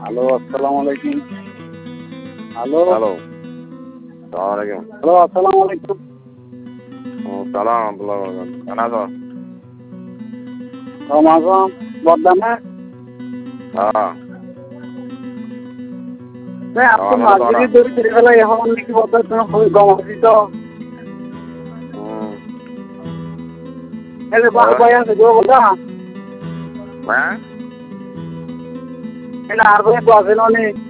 Hello, আসসালামু আলাইকুম। Hello, hello, সালাম আলাইকুম। হ্যালো, আসসালামু আলাইকুম। সালাম আব্দুল্লাহ বরকাত। কেন আছো? রমাজন বর্ধমানে আপনি আমারও তো মাঝদিকে দৌড়ি ফিরে গেলে এখন নাকি বর্ধমান তোমার খুবই গম দিত এলে বাই আছে গো বলা হ্যাঁ এলে আর বই তো আছে না নি